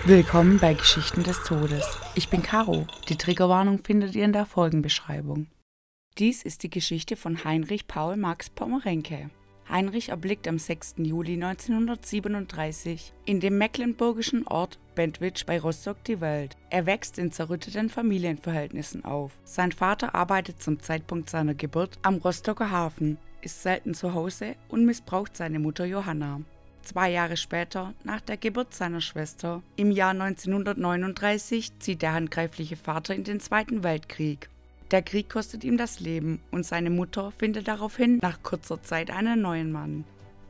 Willkommen bei Geschichten des Todes. Ich bin Caro. Die Triggerwarnung findet ihr in der Folgenbeschreibung. Dies ist die Geschichte von Heinrich Paul Max Pommerenke. Heinrich erblickt am 6. Juli 1937 in dem mecklenburgischen Ort Bentwitsch bei Rostock die Welt. Er wächst in zerrütteten Familienverhältnissen auf. Sein Vater arbeitet zum Zeitpunkt seiner Geburt am Rostocker Hafen, ist selten zu Hause und missbraucht seine Mutter Johanna. 2 Jahre später, nach der Geburt seiner Schwester, im Jahr 1939, zieht der handgreifliche Vater in den Zweiten Weltkrieg. Der Krieg kostet ihm das Leben und seine Mutter findet daraufhin nach kurzer Zeit einen neuen Mann.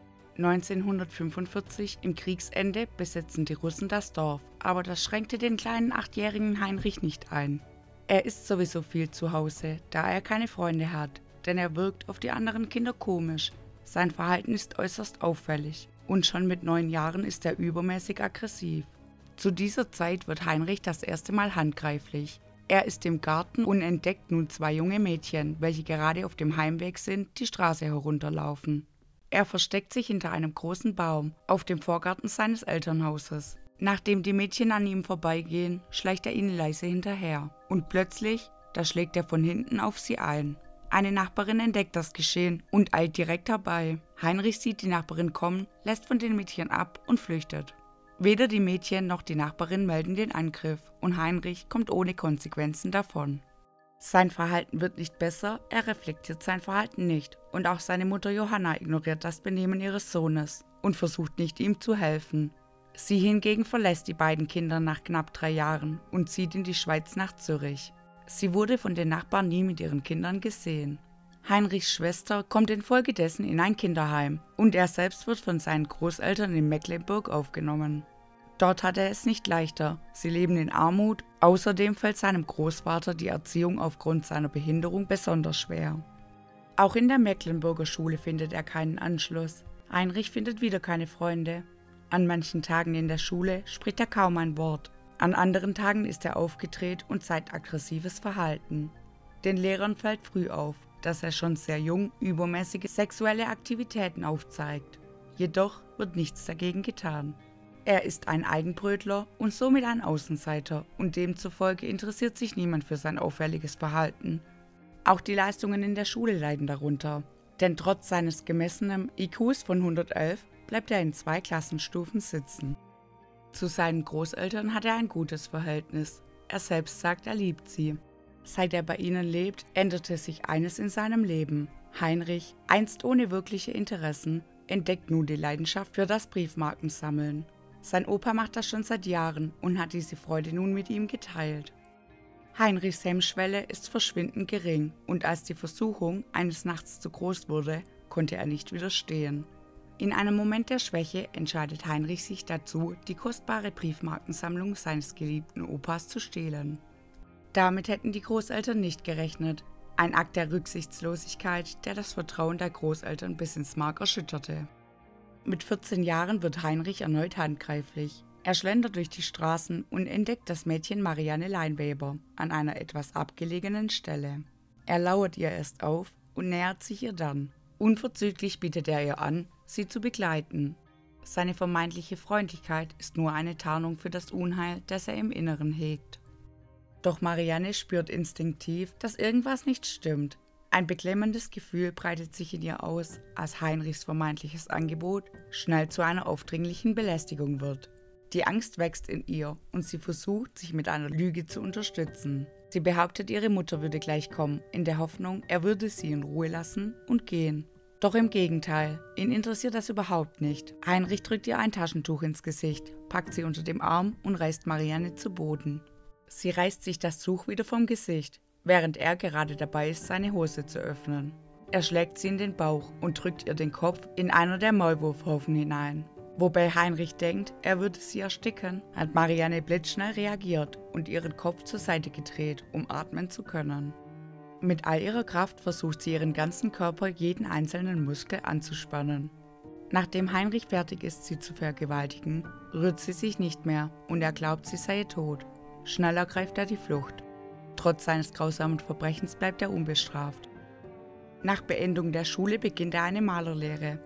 1945, im Kriegsende, besetzen die Russen das Dorf, aber das schränkte den kleinen 8-jährigen Heinrich nicht ein. Er ist sowieso viel zu Hause, da er keine Freunde hat, denn er wirkt auf die anderen Kinder komisch. Sein Verhalten ist äußerst auffällig. Und schon mit 9 Jahren ist er übermäßig aggressiv. Zu dieser Zeit wird Heinrich das erste Mal handgreiflich. Er ist im Garten und entdeckt nun 2 junge Mädchen, welche gerade auf dem Heimweg sind, die Straße herunterlaufen. Er versteckt sich hinter einem großen Baum auf dem Vorgarten seines Elternhauses. Nachdem die Mädchen an ihm vorbeigehen, schleicht er ihnen leise hinterher. Und plötzlich, da schlägt er von hinten auf sie ein. Eine Nachbarin entdeckt das Geschehen und eilt direkt herbei. Heinrich sieht die Nachbarin kommen, lässt von den Mädchen ab und flüchtet. Weder die Mädchen noch die Nachbarin melden den Angriff und Heinrich kommt ohne Konsequenzen davon. Sein Verhalten wird nicht besser, er reflektiert sein Verhalten nicht und auch seine Mutter Johanna ignoriert das Benehmen ihres Sohnes und versucht nicht, ihm zu helfen. Sie hingegen verlässt die beiden Kinder nach knapp 3 Jahren und zieht in die Schweiz nach Zürich. Sie wurde von den Nachbarn nie mit ihren Kindern gesehen. Heinrichs Schwester kommt infolgedessen in ein Kinderheim und er selbst wird von seinen Großeltern in Mecklenburg aufgenommen. Dort hat er es nicht leichter, sie leben in Armut, außerdem fällt seinem Großvater die Erziehung aufgrund seiner Behinderung besonders schwer. Auch in der Mecklenburger Schule findet er keinen Anschluss. Heinrich findet wieder keine Freunde. An manchen Tagen in der Schule spricht er kaum ein Wort. An anderen Tagen ist er aufgedreht und zeigt aggressives Verhalten. Den Lehrern fällt früh auf, dass er schon sehr jung übermäßige sexuelle Aktivitäten aufzeigt. Jedoch wird nichts dagegen getan. Er ist ein Eigenbrötler und somit ein Außenseiter und demzufolge interessiert sich niemand für sein auffälliges Verhalten. Auch die Leistungen in der Schule leiden darunter, denn trotz seines gemessenen IQs von 111 bleibt er in 2 Klassenstufen sitzen. Zu seinen Großeltern hat er ein gutes Verhältnis. Er selbst sagt, er liebt sie. Seit er bei ihnen lebt, änderte sich eines in seinem Leben. Heinrich, einst ohne wirkliche Interessen, entdeckt nun die Leidenschaft für das Briefmarkensammeln. Sein Opa macht das schon seit Jahren und hat diese Freude nun mit ihm geteilt. Heinrichs Hemmschwelle ist verschwindend gering und als die Versuchung eines Nachts zu groß wurde, konnte er nicht widerstehen. In einem Moment der Schwäche entscheidet Heinrich sich dazu, die kostbare Briefmarkensammlung seines geliebten Opas zu stehlen. Damit hätten die Großeltern nicht gerechnet. Ein Akt der Rücksichtslosigkeit, der das Vertrauen der Großeltern bis ins Mark erschütterte. Mit 14 Jahren wird Heinrich erneut handgreiflich. Er schlendert durch die Straßen und entdeckt das Mädchen Marianne Leinweber an einer etwas abgelegenen Stelle. Er lauert ihr erst auf und nähert sich ihr dann. Unverzüglich bietet er ihr an, sie zu begleiten. Seine vermeintliche Freundlichkeit ist nur eine Tarnung für das Unheil, das er im Inneren hegt. Doch Marianne spürt instinktiv, dass irgendwas nicht stimmt. Ein beklemmendes Gefühl breitet sich in ihr aus, als Heinrichs vermeintliches Angebot schnell zu einer aufdringlichen Belästigung wird. Die Angst wächst in ihr und sie versucht, sich mit einer Lüge zu unterstützen. Sie behauptet, ihre Mutter würde gleich kommen, in der Hoffnung, er würde sie in Ruhe lassen und gehen. Doch im Gegenteil, ihn interessiert das überhaupt nicht. Heinrich drückt ihr ein Taschentuch ins Gesicht, packt sie unter dem Arm und reißt Marianne zu Boden. Sie reißt sich das Tuch wieder vom Gesicht, während er gerade dabei ist, seine Hose zu öffnen. Er schlägt sie in den Bauch und drückt ihr den Kopf in einer der Maulwurfhaufen hinein. Wobei Heinrich denkt, er würde sie ersticken, hat Marianne blitzschnell reagiert und ihren Kopf zur Seite gedreht, um atmen zu können. Mit all ihrer Kraft versucht sie ihren ganzen Körper, jeden einzelnen Muskel anzuspannen. Nachdem Heinrich fertig ist, sie zu vergewaltigen, rührt sie sich nicht mehr und er glaubt, sie sei tot. Schnell ergreift er die Flucht. Trotz seines grausamen Verbrechens bleibt er unbestraft. Nach Beendung der Schule beginnt er eine Malerlehre.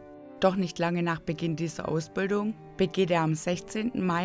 Doch nicht lange nach Beginn dieser Ausbildung begeht er am 16. Mai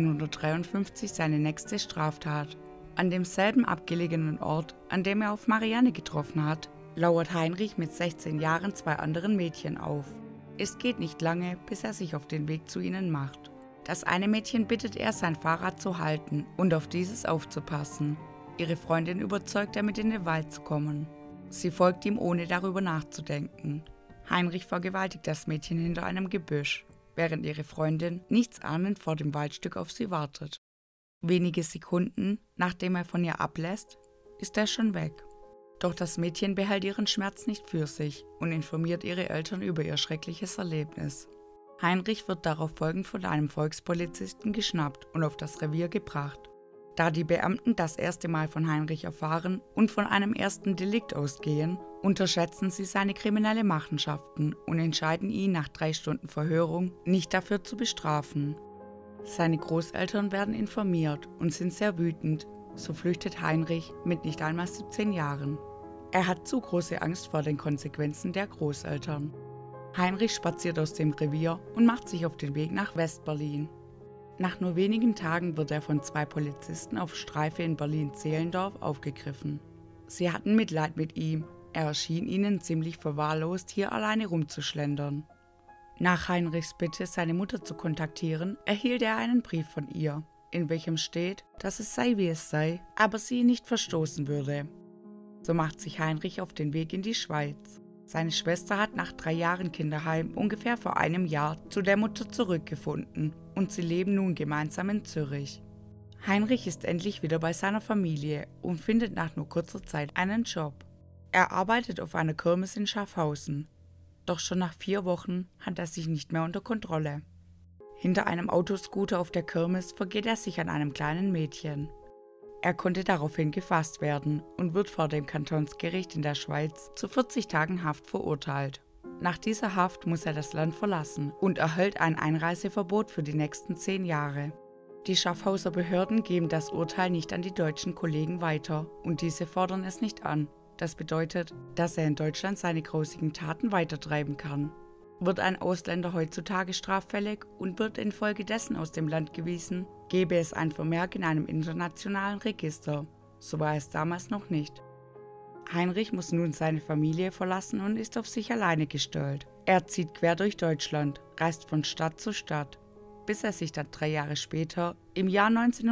1953 seine nächste Straftat. An demselben abgelegenen Ort, an dem er auf Marianne getroffen hat, lauert Heinrich mit 16 Jahren 2 anderen Mädchen auf. Es geht nicht lange, bis er sich auf den Weg zu ihnen macht. Das eine Mädchen bittet er, sein Fahrrad zu halten und auf dieses aufzupassen. Ihre Freundin überzeugt er, mit in den Wald zu kommen. Sie folgt ihm, ohne darüber nachzudenken. Heinrich vergewaltigt das Mädchen hinter einem Gebüsch, während ihre Freundin nichts ahnend vor dem Waldstück auf sie wartet. Wenige Sekunden, nachdem er von ihr ablässt, ist er schon weg. Doch das Mädchen behält ihren Schmerz nicht für sich und informiert ihre Eltern über ihr schreckliches Erlebnis. Heinrich wird darauf folgend von einem Volkspolizisten geschnappt und auf das Revier gebracht. Da die Beamten das erste Mal von Heinrich erfahren und von einem ersten Delikt ausgehen, unterschätzen sie seine kriminelle Machenschaften und entscheiden ihn nach 3 Stunden Verhörung nicht dafür zu bestrafen. Seine Großeltern werden informiert und sind sehr wütend, so flüchtet Heinrich mit nicht einmal 17 Jahren. Er hat zu große Angst vor den Konsequenzen der Großeltern. Heinrich spaziert aus dem Revier und macht sich auf den Weg nach West-Berlin. Nach nur wenigen Tagen wird er von 2 Polizisten auf Streife in Berlin-Zehlendorf aufgegriffen. Sie hatten Mitleid mit ihm, er erschien ihnen ziemlich verwahrlost, hier alleine rumzuschlendern. Nach Heinrichs Bitte, seine Mutter zu kontaktieren, erhielt er einen Brief von ihr, in welchem steht, dass es sei, wie es sei, aber sie ihn nicht verstoßen würde. So macht sich Heinrich auf den Weg in die Schweiz. Seine Schwester hat nach 3 Jahren Kinderheim ungefähr vor einem Jahr zu der Mutter zurückgefunden und sie leben nun gemeinsam in Zürich. Heinrich ist endlich wieder bei seiner Familie und findet nach nur kurzer Zeit einen Job. Er arbeitet auf einer Kirmes in Schaffhausen. Doch schon nach 4 Wochen hat er sich nicht mehr unter Kontrolle. Hinter einem Autoscooter auf der Kirmes vergeht er sich an einem kleinen Mädchen. Er konnte daraufhin gefasst werden und wird vor dem Kantonsgericht in der Schweiz zu 40 Tagen Haft verurteilt. Nach dieser Haft muss er das Land verlassen und erhält ein Einreiseverbot für die nächsten 10 Jahre. Die Schaffhauser Behörden geben das Urteil nicht an die deutschen Kollegen weiter und diese fordern es nicht an. Das bedeutet, dass er in Deutschland seine grausigen Taten weitertreiben kann. Wird ein Ausländer heutzutage straffällig und wird infolgedessen aus dem Land gewiesen, gäbe es ein Vermerk in einem internationalen Register. So war es damals noch nicht. Heinrich muss nun seine Familie verlassen und ist auf sich alleine gestellt. Er zieht quer durch Deutschland, reist von Stadt zu Stadt, bis er sich dann 3 Jahre später, im Jahr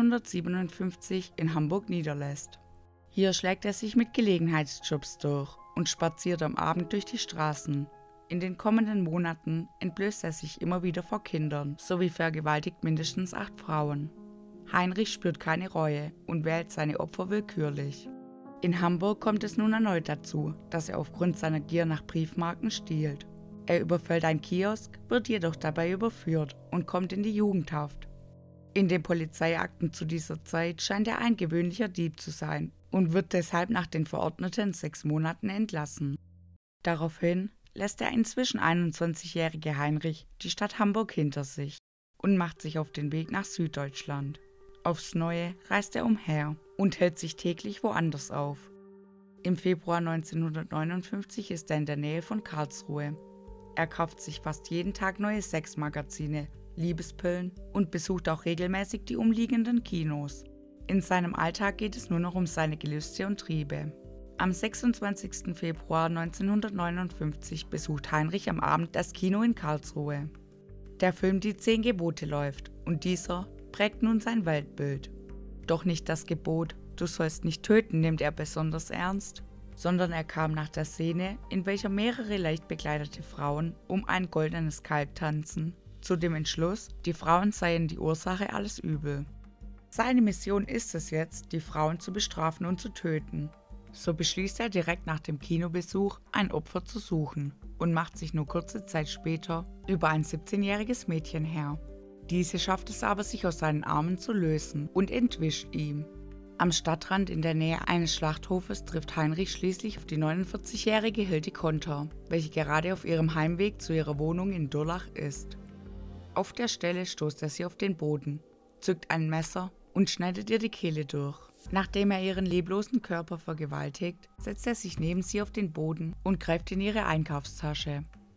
1957, in Hamburg niederlässt. Hier schlägt er sich mit Gelegenheitsjobs durch und spaziert am Abend durch die Straßen. In den kommenden Monaten entblößt er sich immer wieder vor Kindern sowie vergewaltigt mindestens 8 Frauen. Heinrich spürt keine Reue und wählt seine Opfer willkürlich. In Hamburg kommt es nun erneut dazu, dass er aufgrund seiner Gier nach Briefmarken stiehlt. Er überfällt einen Kiosk, wird jedoch dabei überführt und kommt in die Jugendhaft. In den Polizeiakten zu dieser Zeit scheint er ein gewöhnlicher Dieb zu sein und wird deshalb nach den verordneten 6 Monaten entlassen. Daraufhin lässt der inzwischen 21-jährige Heinrich die Stadt Hamburg hinter sich und macht sich auf den Weg nach Süddeutschland. Aufs Neue reist er umher und hält sich täglich woanders auf. Im Februar 1959 ist er in der Nähe von Karlsruhe. Er kauft sich fast jeden Tag neue Sexmagazine, Liebespillen und besucht auch regelmäßig die umliegenden Kinos. In seinem Alltag geht es nur noch um seine Gelüste und Triebe. Am 26. Februar 1959 besucht Heinrich am Abend das Kino in Karlsruhe. Der Film Die 10 Gebote läuft und dieser prägt nun sein Weltbild. Doch nicht das Gebot, du sollst nicht töten, nimmt er besonders ernst, sondern er kam nach der Szene, in welcher mehrere leicht bekleidete Frauen um ein goldenes Kalb tanzen, zu dem Entschluss, die Frauen seien die Ursache alles Übel. Seine Mission ist es jetzt, die Frauen zu bestrafen und zu töten. So beschließt er direkt nach dem Kinobesuch, ein Opfer zu suchen und macht sich nur kurze Zeit später über ein 17-jähriges Mädchen her. Diese schafft es aber, sich aus seinen Armen zu lösen und entwischt ihm. Am Stadtrand in der Nähe eines Schlachthofes trifft Heinrich schließlich auf die 49-jährige Hilde Konter, welche gerade auf ihrem Heimweg zu ihrer Wohnung in Durlach ist. Auf der Stelle stoßt er sie auf den Boden, zückt ein Messer und schneidet ihr die Kehle durch. Nachdem er ihren leblosen Körper vergewaltigt, setzt er sich neben sie auf den Boden und greift in ihre Einkaufstasche.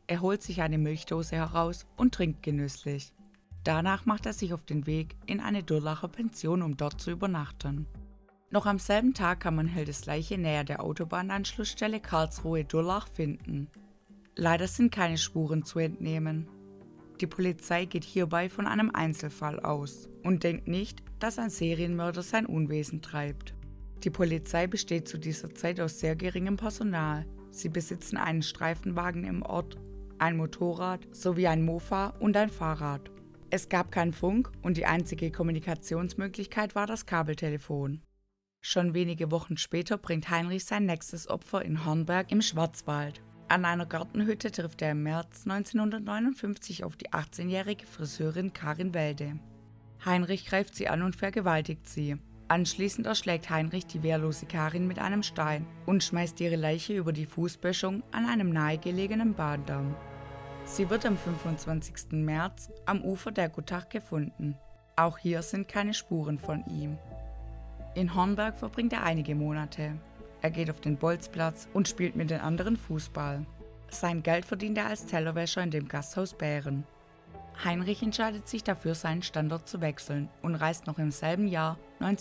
Er holt sich eine Milchdose heraus und trinkt genüsslich. Danach macht er sich auf den Weg in eine Durlacher Pension, um dort zu übernachten. Noch am selben Tag kann man Hildes Leiche näher der Autobahnanschlussstelle Karlsruhe-Durlach finden. Leider sind keine Spuren zu entnehmen. Die Polizei geht hierbei von einem Einzelfall aus und denkt nicht, dass ein Serienmörder sein Unwesen treibt. Die Polizei besteht zu dieser Zeit aus sehr geringem Personal. Sie besitzen einen Streifenwagen im Ort, ein Motorrad sowie ein Mofa und ein Fahrrad. Es gab keinen Funk und die einzige Kommunikationsmöglichkeit war das Kabeltelefon. Schon wenige Wochen später bringt Heinrich sein nächstes Opfer in Hornberg im Schwarzwald. An einer Gartenhütte trifft er im März 1959 auf die 18-jährige Friseurin Karin Welde. Heinrich greift sie an und vergewaltigt sie. Anschließend erschlägt Heinrich die wehrlose Karin mit einem Stein und schmeißt ihre Leiche über die Fußböschung an einem nahegelegenen Bahndamm. Sie wird am 25. März am Ufer der Gutach gefunden. Auch hier sind keine Spuren von ihm. In Hornberg verbringt er einige Monate. Er geht auf den Bolzplatz und spielt mit den anderen Fußball. Sein Geld verdient er als Tellerwäscher in dem Gasthaus Bären. Heinrich entscheidet sich dafür, seinen Standort zu wechseln und reist noch im selben Jahr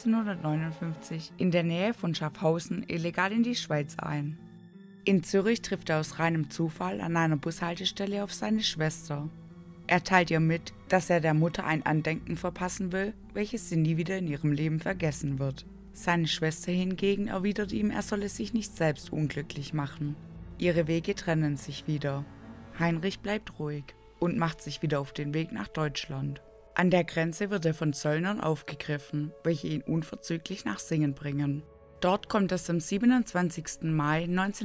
1959 in der Nähe von Schaffhausen illegal in die Schweiz ein. In Zürich trifft er aus reinem Zufall an einer Bushaltestelle auf seine Schwester. Er teilt ihr mit, dass er der Mutter ein Andenken verpassen will, welches sie nie wieder in ihrem Leben vergessen wird. Seine Schwester hingegen erwidert ihm, er solle sich nicht selbst unglücklich machen. Ihre Wege trennen sich wieder. Heinrich bleibt ruhig und macht sich wieder auf den Weg nach Deutschland. An der Grenze wird er von Zöllnern aufgegriffen, welche ihn unverzüglich nach Singen bringen. Dort kommt es am 27. Mai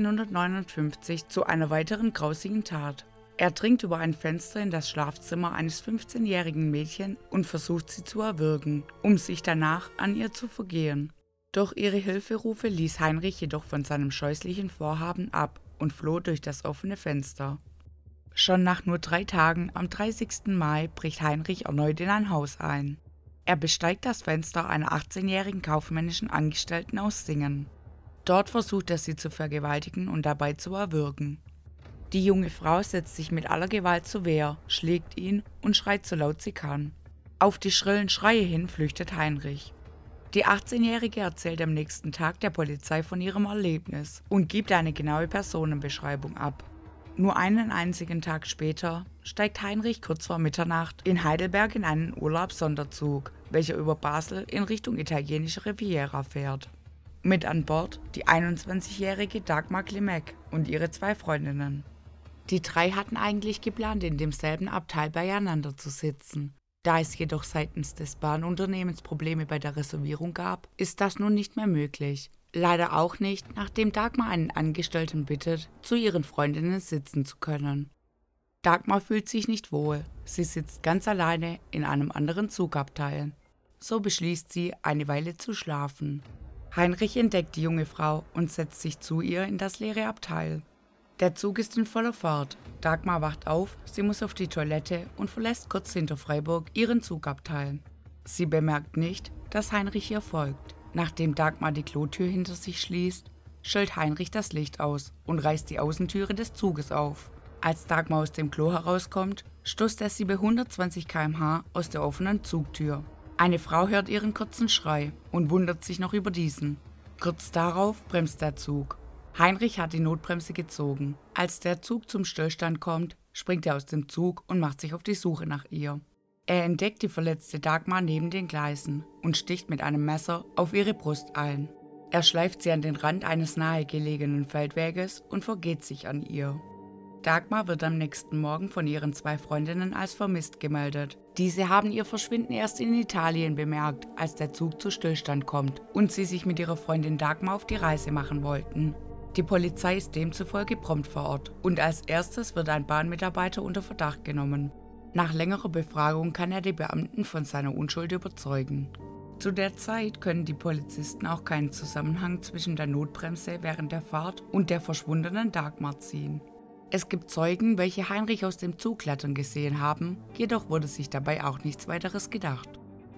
1959 zu einer weiteren grausigen Tat. Er dringt über ein Fenster in das Schlafzimmer eines 15-jährigen Mädchens und versucht sie zu erwürgen, um sich danach an ihr zu vergehen. Durch ihre Hilferufe ließ Heinrich jedoch von seinem scheußlichen Vorhaben ab und floh durch das offene Fenster. Schon nach nur 3 Tagen, am 30. Mai, bricht Heinrich erneut in ein Haus ein. Er besteigt das Fenster einer 18-jährigen kaufmännischen Angestellten aus Singen. Dort versucht er sie zu vergewaltigen und dabei zu erwürgen. Die junge Frau setzt sich mit aller Gewalt zur Wehr, schlägt ihn und schreit so laut sie kann. Auf die schrillen Schreie hin flüchtet Heinrich. Die 18-Jährige erzählt am nächsten Tag der Polizei von ihrem Erlebnis und gibt eine genaue Personenbeschreibung ab. Nur einen einzigen Tag später steigt Heinrich kurz vor Mitternacht in Heidelberg in einen Urlaubssonderzug, welcher über Basel in Richtung italienische Riviera fährt. Mit an Bord die 21-jährige Dagmar Klimek und ihre 2 Freundinnen. Die 3 hatten eigentlich geplant, in demselben Abteil beieinander zu sitzen. Da es jedoch seitens des Bahnunternehmens Probleme bei der Reservierung gab, ist das nun nicht mehr möglich. Leider auch nicht, nachdem Dagmar einen Angestellten bittet, zu ihren Freundinnen sitzen zu können. Dagmar fühlt sich nicht wohl. Sie sitzt ganz alleine in einem anderen Zugabteil. So beschließt sie, eine Weile zu schlafen. Heinrich entdeckt die junge Frau und setzt sich zu ihr in das leere Abteil. Der Zug ist in voller Fahrt. Dagmar wacht auf, sie muss auf die Toilette und verlässt kurz hinter Freiburg ihren Zugabteil. Sie bemerkt nicht, dass Heinrich ihr folgt. Nachdem Dagmar die Klotür hinter sich schließt, stellt Heinrich das Licht aus und reißt die Außentüre des Zuges auf. Als Dagmar aus dem Klo herauskommt, stoßt er sie bei 120 km/h aus der offenen Zugtür. Eine Frau hört ihren kurzen Schrei und wundert sich noch über diesen. Kurz darauf bremst der Zug. Heinrich hat die Notbremse gezogen. Als der Zug zum Stillstand kommt, springt er aus dem Zug und macht sich auf die Suche nach ihr. Er entdeckt die verletzte Dagmar neben den Gleisen und sticht mit einem Messer auf ihre Brust ein. Er schleift sie an den Rand eines nahegelegenen Feldweges und vergeht sich an ihr. Dagmar wird am nächsten Morgen von ihren 2 Freundinnen als vermisst gemeldet. Diese haben ihr Verschwinden erst in Italien bemerkt, als der Zug zu Stillstand kommt und sie sich mit ihrer Freundin Dagmar auf die Reise machen wollten. Die Polizei ist demzufolge prompt vor Ort und als erstes wird ein Bahnmitarbeiter unter Verdacht genommen. Nach längerer Befragung kann er die Beamten von seiner Unschuld überzeugen. Zu der Zeit können die Polizisten auch keinen Zusammenhang zwischen der Notbremse während der Fahrt und der verschwundenen Dagmar ziehen. Es gibt Zeugen, welche Heinrich aus dem Zug klettern gesehen haben, jedoch wurde sich dabei auch nichts weiteres gedacht.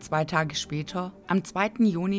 2 Tage später, am 2. Juni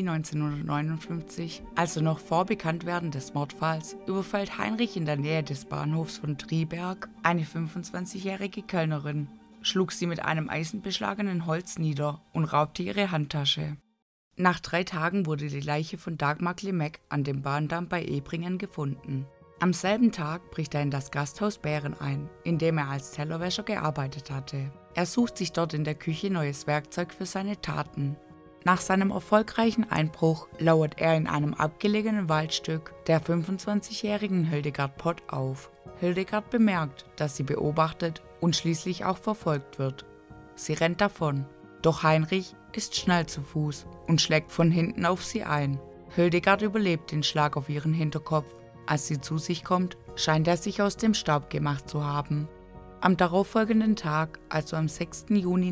1959, also noch vor Bekanntwerden des Mordfalls, überfällt Heinrich in der Nähe des Bahnhofs von Triberg eine 25-jährige Kellnerin, schlug sie mit einem eisenbeschlagenen Holz nieder und raubte ihre Handtasche. Nach 3 Tagen wurde die Leiche von Dagmar Klimek an dem Bahndamm bei Ebringen gefunden. Am selben Tag bricht er in das Gasthaus Bären ein, in dem er als Tellerwäscher gearbeitet hatte. Er sucht sich dort in der Küche neues Werkzeug für seine Taten. Nach seinem erfolgreichen Einbruch lauert er in einem abgelegenen Waldstück der 25-jährigen Hildegard Pott auf. Hildegard bemerkt, dass sie beobachtet und schließlich auch verfolgt wird. Sie rennt davon, doch Heinrich ist schnell zu Fuß und schlägt von hinten auf sie ein. Hildegard überlebt den Schlag auf ihren Hinterkopf. Als sie zu sich kommt, scheint er sich aus dem Staub gemacht zu haben. Am darauffolgenden Tag, also am 6. Juni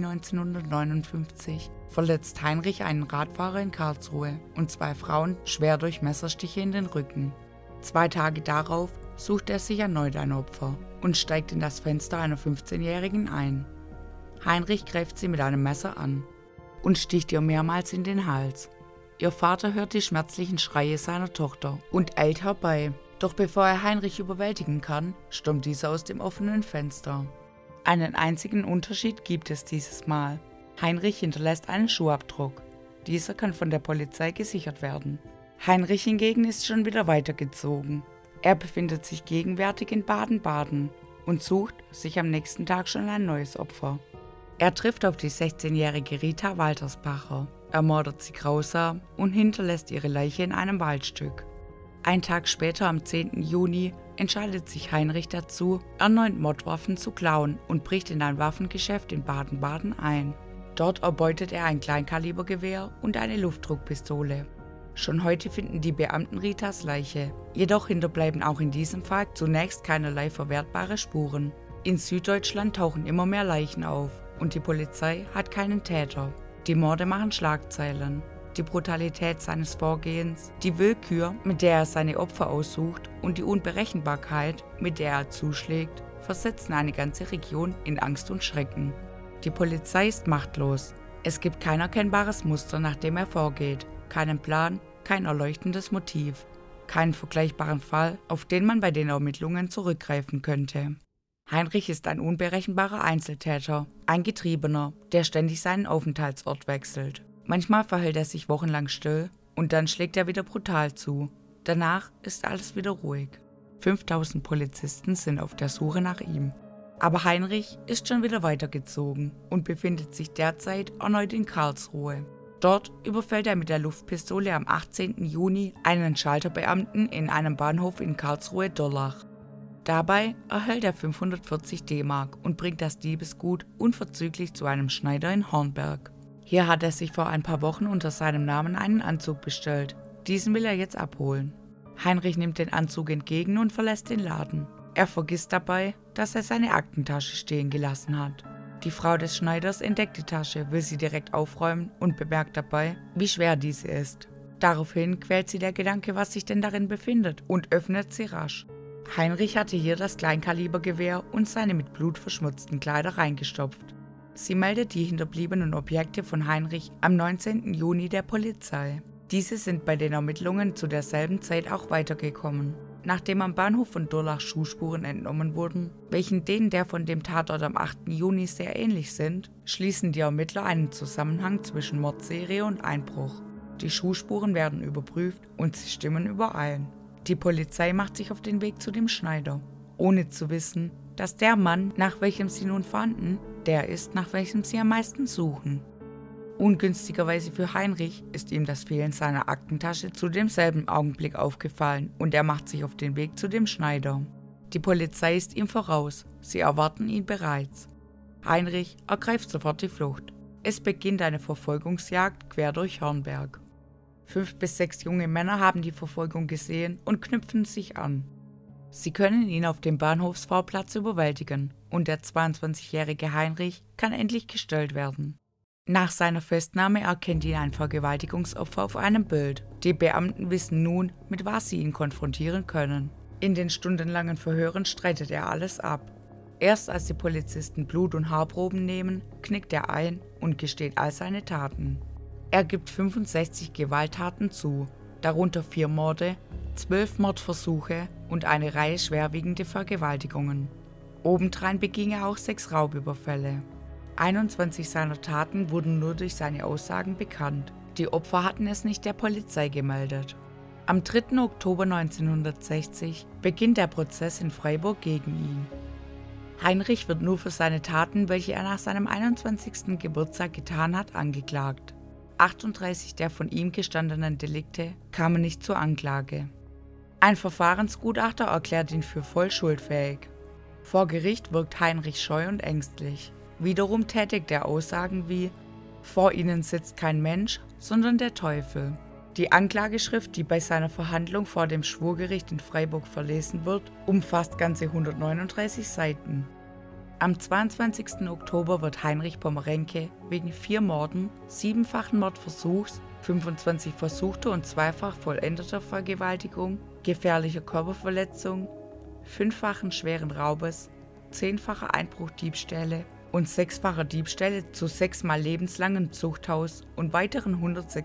1959, verletzt Heinrich einen Radfahrer in Karlsruhe und 2 Frauen schwer durch Messerstiche in den Rücken. 2 Tage darauf sucht er sich erneut ein Opfer und steigt in das Fenster einer 15-Jährigen ein. Heinrich greift sie mit einem Messer an und sticht ihr mehrmals in den Hals. Ihr Vater hört die schmerzlichen Schreie seiner Tochter und eilt herbei. Doch bevor er Heinrich überwältigen kann, stürmt dieser aus dem offenen Fenster. Einen einzigen Unterschied gibt es dieses Mal. Heinrich hinterlässt einen Schuhabdruck. Dieser kann von der Polizei gesichert werden. Heinrich hingegen ist schon wieder weitergezogen. Er befindet sich gegenwärtig in Baden-Baden und sucht sich am nächsten Tag schon ein neues Opfer. Er trifft auf die 16-jährige Rita Waltersbacher, ermordet sie grausam und hinterlässt ihre Leiche in einem Waldstück. Ein Tag später, am 10. Juni, entscheidet sich Heinrich dazu, erneut Mordwaffen zu klauen und bricht in ein Waffengeschäft in Baden-Baden ein. Dort erbeutet er ein Kleinkalibergewehr und eine Luftdruckpistole. Schon heute finden die Beamten Ritas Leiche, jedoch hinterbleiben auch in diesem Fall zunächst keinerlei verwertbare Spuren. In Süddeutschland tauchen immer mehr Leichen auf und die Polizei hat keinen Täter. Die Morde machen Schlagzeilen. Die Brutalität seines Vorgehens, die Willkür, mit der er seine Opfer aussucht und die Unberechenbarkeit, mit der er zuschlägt, versetzen eine ganze Region in Angst und Schrecken. Die Polizei ist machtlos. Es gibt kein erkennbares Muster, nach dem er vorgeht, keinen Plan, kein erleuchtendes Motiv, keinen vergleichbaren Fall, auf den man bei den Ermittlungen zurückgreifen könnte. Heinrich ist ein unberechenbarer Einzeltäter, ein Getriebener, der ständig seinen Aufenthaltsort wechselt. Manchmal verhält er sich wochenlang still und dann schlägt er wieder brutal zu. Danach ist alles wieder ruhig. 5000 Polizisten sind auf der Suche nach ihm. Aber Heinrich ist schon wieder weitergezogen und befindet sich derzeit erneut in Karlsruhe. Dort überfällt er mit der Luftpistole am 18. Juni einen Schalterbeamten in einem Bahnhof in Karlsruhe-Durlach. Dabei erhält er 540 D-Mark und bringt das Diebesgut unverzüglich zu einem Schneider in Hornberg. Hier hat er sich vor ein paar Wochen unter seinem Namen einen Anzug bestellt. Diesen will er jetzt abholen. Heinrich nimmt den Anzug entgegen und verlässt den Laden. Er vergisst dabei, dass er seine Aktentasche stehen gelassen hat. Die Frau des Schneiders entdeckt die Tasche, will sie direkt aufräumen und bemerkt dabei, wie schwer diese ist. Daraufhin quält sie der Gedanke, was sich denn darin befindet, und öffnet sie rasch. Heinrich hatte hier das Kleinkalibergewehr und seine mit Blut verschmutzten Kleider reingestopft. Sie meldet die hinterbliebenen Objekte von Heinrich am 19. Juni der Polizei. Diese sind bei den Ermittlungen zu derselben Zeit auch weitergekommen. Nachdem am Bahnhof von Durlach Schuhspuren entnommen wurden, welchen denen der von dem Tatort am 8. Juni sehr ähnlich sind, schließen die Ermittler einen Zusammenhang zwischen Mordserie und Einbruch. Die Schuhspuren werden überprüft und sie stimmen überein. Die Polizei macht sich auf den Weg zu dem Schneider, ohne zu wissen, dass der Mann, nach welchem sie nun fahnden, der ist, nach welchem sie am meisten suchen. Ungünstigerweise für Heinrich ist ihm das Fehlen seiner Aktentasche zu demselben Augenblick aufgefallen und er macht sich auf den Weg zu dem Schneider. Die Polizei ist ihm voraus, sie erwarten ihn bereits. Heinrich ergreift sofort die Flucht. Es beginnt eine Verfolgungsjagd quer durch Hornberg. 5 bis 6 junge Männer haben die Verfolgung gesehen und knüpfen sich an. Sie können ihn auf dem Bahnhofsvorplatz überwältigen und der 22-jährige Heinrich kann endlich gestellt werden. Nach seiner Festnahme erkennt ihn ein Vergewaltigungsopfer auf einem Bild. Die Beamten wissen nun, mit was sie ihn konfrontieren können. In den stundenlangen Verhören streitet er alles ab. Erst als die Polizisten Blut- und Haarproben nehmen, knickt er ein und gesteht all seine Taten. Er gibt 65 Gewalttaten zu, darunter 4 Morde, 12 Mordversuche und eine Reihe schwerwiegender Vergewaltigungen. Obendrein beging er auch 6 Raubüberfälle. 21 seiner Taten wurden nur durch seine Aussagen bekannt. Die Opfer hatten es nicht der Polizei gemeldet. Am 3. Oktober 1960 beginnt der Prozess in Freiburg gegen ihn. Heinrich wird nur für seine Taten, welche er nach seinem 21. Geburtstag getan hat, angeklagt. 38 der von ihm gestandenen Delikte kamen nicht zur Anklage. Ein Verfahrensgutachter erklärt ihn für voll schuldfähig. Vor Gericht wirkt Heinrich scheu und ängstlich. Wiederum tätigt er Aussagen wie: Vor ihnen sitzt kein Mensch, sondern der Teufel. Die Anklageschrift, die bei seiner Verhandlung vor dem Schwurgericht in Freiburg verlesen wird, umfasst ganze 139 Seiten. Am 22. Oktober wird Heinrich Pommerenke wegen 4 Morden, 7-fachen Mordversuchs, 25 versuchter und 2-fach vollendeter Vergewaltigung, gefährlicher Körperverletzung, 5-fachen schweren Raubes, 10-facher Einbruchdiebstähle und 6-facher Diebstähle zu 6-mal lebenslangen Zuchthaus und weiteren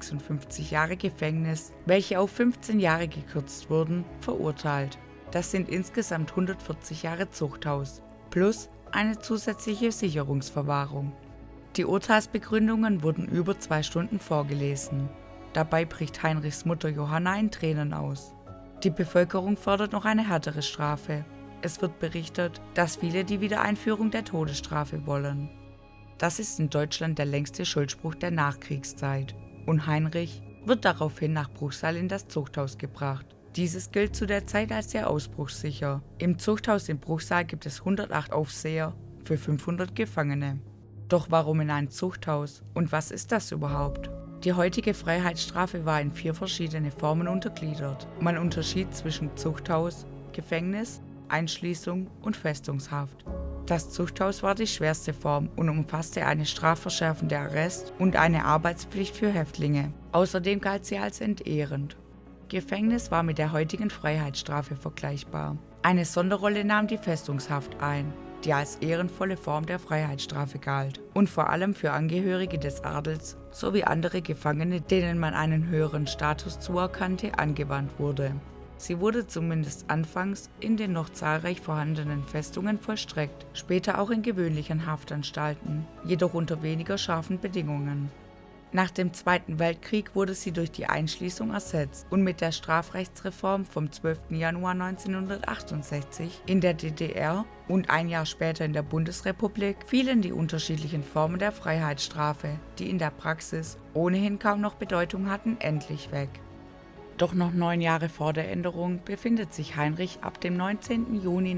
156 Jahre Gefängnis, welche auf 15 Jahre gekürzt wurden, verurteilt. Das sind insgesamt 140 Jahre Zuchthaus, plus eine zusätzliche Sicherungsverwahrung. Die Urteilsbegründungen wurden über 2 Stunden vorgelesen. Dabei bricht Heinrichs Mutter Johanna in Tränen aus. Die Bevölkerung fordert noch eine härtere Strafe. Es wird berichtet, dass viele die Wiedereinführung der Todesstrafe wollen. Das ist in Deutschland der längste Schuldspruch der Nachkriegszeit und Heinrich wird daraufhin nach Bruchsal in das Zuchthaus gebracht. Dieses gilt zu der Zeit als sehr ausbruchssicher. Im Zuchthaus in Bruchsal gibt es 108 Aufseher für 500 Gefangene. Doch warum in ein Zuchthaus und was ist das überhaupt? Die heutige Freiheitsstrafe war in 4 verschiedene Formen untergliedert. Man unterschied zwischen Zuchthaus, Gefängnis, Einschließung und Festungshaft. Das Zuchthaus war die schwerste Form und umfasste eine strafverschärfende Arrest und eine Arbeitspflicht für Häftlinge. Außerdem galt sie als entehrend. Gefängnis war mit der heutigen Freiheitsstrafe vergleichbar. Eine Sonderrolle nahm die Festungshaft ein, die als ehrenvolle Form der Freiheitsstrafe galt und vor allem für Angehörige des Adels sowie andere Gefangene, denen man einen höheren Status zuerkannte, angewandt wurde. Sie wurde zumindest anfangs in den noch zahlreich vorhandenen Festungen vollstreckt, später auch in gewöhnlichen Haftanstalten, jedoch unter weniger scharfen Bedingungen. Nach dem Zweiten Weltkrieg wurde sie durch die Einschließung ersetzt und mit der Strafrechtsreform vom 12. Januar 1968 in der DDR und ein Jahr später in der Bundesrepublik fielen die unterschiedlichen Formen der Freiheitsstrafe, die in der Praxis ohnehin kaum noch Bedeutung hatten, endlich weg. Doch noch 9 Jahre vor der Änderung befindet sich Heinrich ab dem 19. Juni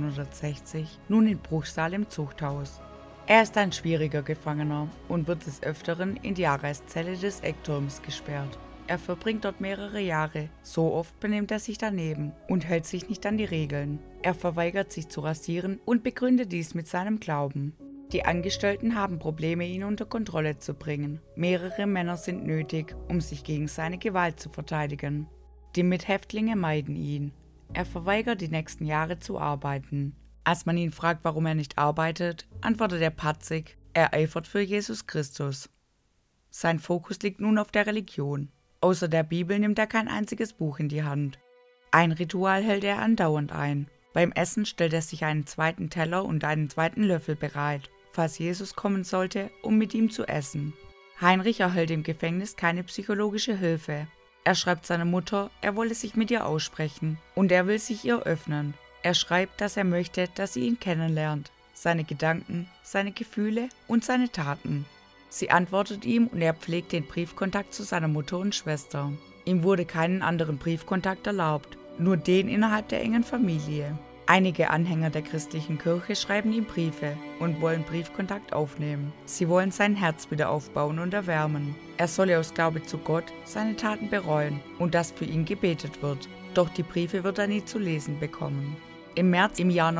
1960 nun in Bruchsal im Zuchthaus. Er ist ein schwieriger Gefangener und wird des Öfteren in die Arrestzelle des Eckturms gesperrt. Er verbringt dort mehrere Jahre, so oft benimmt er sich daneben und hält sich nicht an die Regeln. Er verweigert sich zu rasieren und begründet dies mit seinem Glauben. Die Angestellten haben Probleme, ihn unter Kontrolle zu bringen. Mehrere Männer sind nötig, um sich gegen seine Gewalt zu verteidigen. Die Mithäftlinge meiden ihn. Er verweigert die nächsten Jahre zu arbeiten. Als man ihn fragt, warum er nicht arbeitet, antwortet er patzig, er eifert für Jesus Christus. Sein Fokus liegt nun auf der Religion. Außer der Bibel nimmt er kein einziges Buch in die Hand. Ein Ritual hält er andauernd ein. Beim Essen stellt er sich einen zweiten Teller und einen zweiten Löffel bereit, falls Jesus kommen sollte, um mit ihm zu essen. Heinrich erhält im Gefängnis keine psychologische Hilfe. Er schreibt seiner Mutter, er wolle sich mit ihr aussprechen und er will sich ihr öffnen. Er schreibt, dass er möchte, dass sie ihn kennenlernt, seine Gedanken, seine Gefühle und seine Taten. Sie antwortet ihm und er pflegt den Briefkontakt zu seiner Mutter und Schwester. Ihm wurde keinen anderen Briefkontakt erlaubt, nur den innerhalb der engen Familie. Einige Anhänger der christlichen Kirche schreiben ihm Briefe und wollen Briefkontakt aufnehmen. Sie wollen sein Herz wieder aufbauen und erwärmen. Er solle aus Glaube zu Gott seine Taten bereuen und dass für ihn gebetet wird. Doch die Briefe wird er nie zu lesen bekommen. Im März im Jahr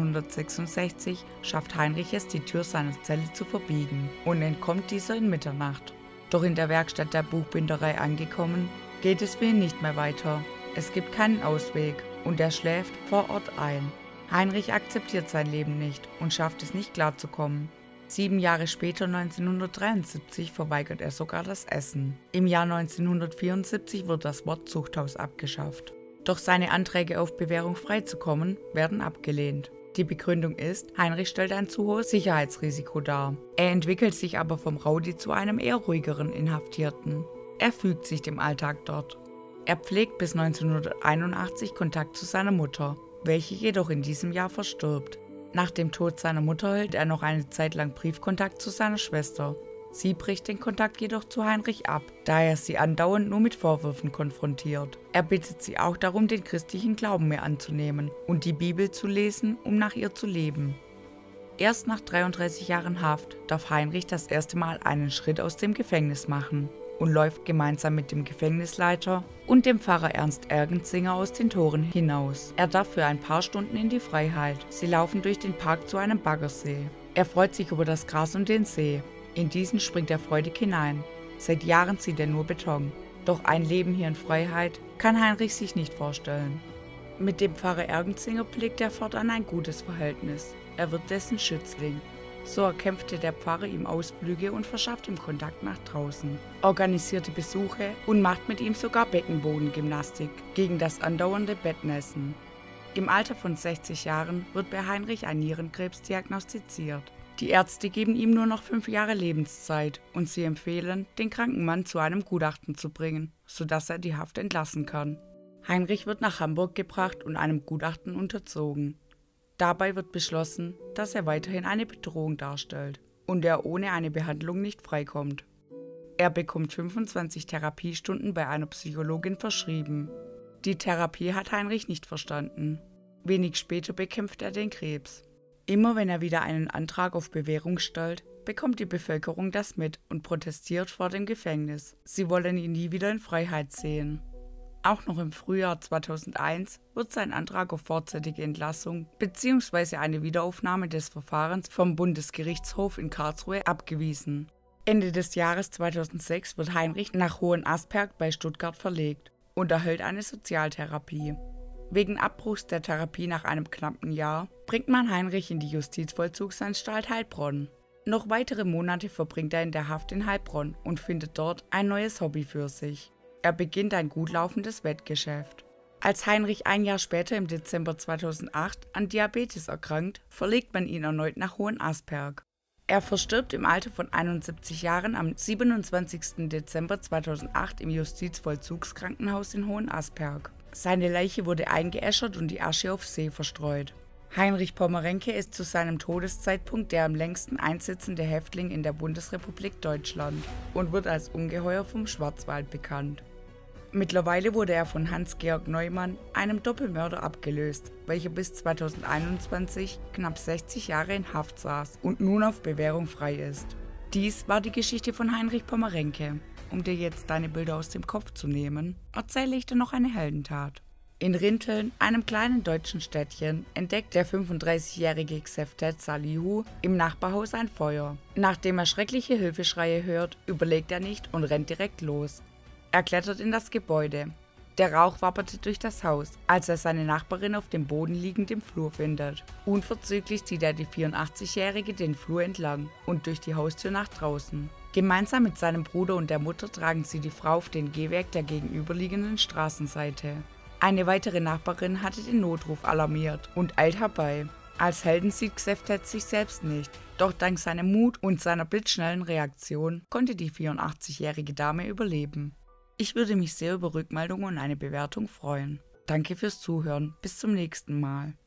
1966 schafft Heinrich es, die Tür seiner Zelle zu verbiegen und entkommt dieser in Mitternacht. Doch in der Werkstatt der Buchbinderei angekommen, geht es für ihn nicht mehr weiter. Es gibt keinen Ausweg und er schläft vor Ort ein. Heinrich akzeptiert sein Leben nicht und schafft es nicht klarzukommen. 7 Jahre später, 1973, verweigert er sogar das Essen. Im Jahr 1974 wird das Wort Zuchthaus abgeschafft. Doch seine Anträge auf Bewährung freizukommen werden abgelehnt. Die Begründung ist, Heinrich stellt ein zu hohes Sicherheitsrisiko dar. Er entwickelt sich aber vom Rowdy zu einem eher ruhigeren Inhaftierten. Er fügt sich dem Alltag dort. Er pflegt bis 1981 Kontakt zu seiner Mutter, welche jedoch in diesem Jahr verstirbt. Nach dem Tod seiner Mutter hält er noch eine Zeit lang Briefkontakt zu seiner Schwester. Sie bricht den Kontakt jedoch zu Heinrich ab, da er sie andauernd nur mit Vorwürfen konfrontiert. Er bittet sie auch darum, den christlichen Glauben mehr anzunehmen und die Bibel zu lesen, um nach ihr zu leben. Erst nach 33 Jahren Haft darf Heinrich das erste Mal einen Schritt aus dem Gefängnis machen und läuft gemeinsam mit dem Gefängnisleiter und dem Pfarrer Ernst Ergenzinger aus den Toren hinaus. Er darf für ein paar Stunden in die Freiheit. Sie laufen durch den Park zu einem Baggersee. Er freut sich über das Gras und den See. In diesen springt er freudig hinein. Seit Jahren sieht er nur Beton. Doch ein Leben hier in Freiheit kann Heinrich sich nicht vorstellen. Mit dem Pfarrer Ergenzinger pflegt er fortan ein gutes Verhältnis. Er wird dessen Schützling. So erkämpfte der Pfarrer ihm Ausflüge und verschafft ihm Kontakt nach draußen, organisierte Besuche und macht mit ihm sogar Beckenbodengymnastik gegen das andauernde Bettnässen. Im Alter von 60 Jahren wird bei Heinrich ein Nierenkrebs diagnostiziert. Die Ärzte geben ihm nur noch 5 Jahre Lebenszeit und sie empfehlen, den kranken Mann zu einem Gutachten zu bringen, sodass er die Haft entlassen kann. Heinrich wird nach Hamburg gebracht und einem Gutachten unterzogen. Dabei wird beschlossen, dass er weiterhin eine Bedrohung darstellt und er ohne eine Behandlung nicht freikommt. Er bekommt 25 Therapiestunden bei einer Psychologin verschrieben. Die Therapie hat Heinrich nicht verstanden. Wenig später bekämpft er den Krebs. Immer wenn er wieder einen Antrag auf Bewährung stellt, bekommt die Bevölkerung das mit und protestiert vor dem Gefängnis. Sie wollen ihn nie wieder in Freiheit sehen. Auch noch im Frühjahr 2001 wird sein Antrag auf vorzeitige Entlassung bzw. eine Wiederaufnahme des Verfahrens vom Bundesgerichtshof in Karlsruhe abgewiesen. Ende des Jahres 2006 wird Heinrich nach Hohenasperg bei Stuttgart verlegt und erhält eine Sozialtherapie. Wegen Abbruchs der Therapie nach einem knappen Jahr bringt man Heinrich in die Justizvollzugsanstalt Heilbronn. Noch weitere Monate verbringt er in der Haft in Heilbronn und findet dort ein neues Hobby für sich. Er beginnt ein gut laufendes Wettgeschäft. Als Heinrich ein Jahr später im Dezember 2008 an Diabetes erkrankt, verlegt man ihn erneut nach Hohenasperg. Er verstirbt im Alter von 71 Jahren am 27. Dezember 2008 im Justizvollzugskrankenhaus in Hohenasperg. Seine Leiche wurde eingeäschert und die Asche auf See verstreut. Heinrich Pommerenke ist zu seinem Todeszeitpunkt der am längsten einsitzende Häftling in der Bundesrepublik Deutschland und wird als Ungeheuer vom Schwarzwald bekannt. Mittlerweile wurde er von Hans-Georg Neumann, einem Doppelmörder, abgelöst, welcher bis 2021 knapp 60 Jahre in Haft saß und nun auf Bewährung frei ist. Dies war die Geschichte von Heinrich Pommerenke. Um dir jetzt deine Bilder aus dem Kopf zu nehmen, erzähle ich dir noch eine Heldentat. In Rinteln, einem kleinen deutschen Städtchen, entdeckt der 35-jährige Xeftet Salihu im Nachbarhaus ein Feuer. Nachdem er schreckliche Hilfeschreie hört, überlegt er nicht und rennt direkt los. Er klettert in das Gebäude. Der Rauch wapperte durch das Haus, als er seine Nachbarin auf dem Boden liegend im Flur findet. Unverzüglich zieht er die 84-Jährige den Flur entlang und durch die Haustür nach draußen. Gemeinsam mit seinem Bruder und der Mutter tragen sie die Frau auf den Gehweg der gegenüberliegenden Straßenseite. Eine weitere Nachbarin hatte den Notruf alarmiert und eilt herbei. Als Helden sieht Xeftet sich selbst nicht, doch dank seinem Mut und seiner blitzschnellen Reaktion konnte die 84-jährige Dame überleben. Ich würde mich sehr über Rückmeldungen und eine Bewertung freuen. Danke fürs Zuhören, bis zum nächsten Mal.